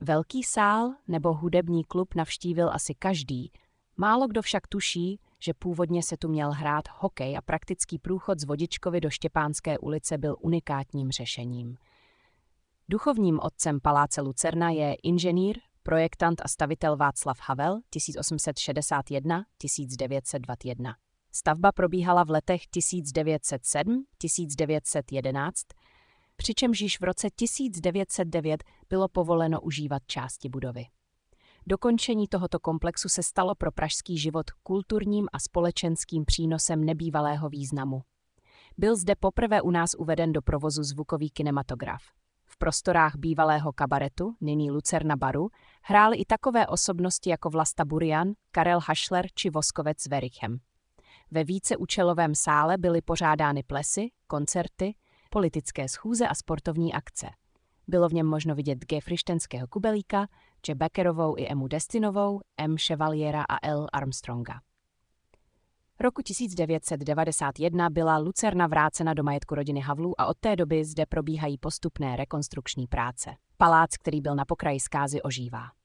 Velký sál nebo hudební klub navštívil asi každý. Málo kdo však tuší, že původně se tu měl hrát hokej a praktický průchod z Vodičkovy do Štěpánské ulice byl unikátním řešením. Duchovním otcem paláce Lucerna je inženýr, projektant a stavitel Václav Havel 1861–1921. Stavba probíhala v letech 1907–1911, přičemž již v roce 1909 bylo povoleno užívat části budovy. Dokončení tohoto komplexu se stalo pro pražský život kulturním a společenským přínosem nebývalého významu. Byl zde poprvé u nás uveden do provozu zvukový kinematograf. V prostorách bývalého kabaretu, nyní Lucerna baru, hrály i takové osobnosti jako Vlasta Burian, Karel Hašler či Voskovec s Werichem. Ve víceúčelovém sále byly pořádány plesy, koncerty, politické schůze a sportovní akce. Bylo v něm možno vidět G. Frištenského Kubelíka, Č. Beckerovou i Emu Destinovou, M. Chevaliera a L. Armstronga. Roku 1991 byla Lucerna vrácena do majetku rodiny Havlů a od té doby zde probíhají postupné rekonstrukční práce. Palác, který byl na pokraji zkázy, ožívá.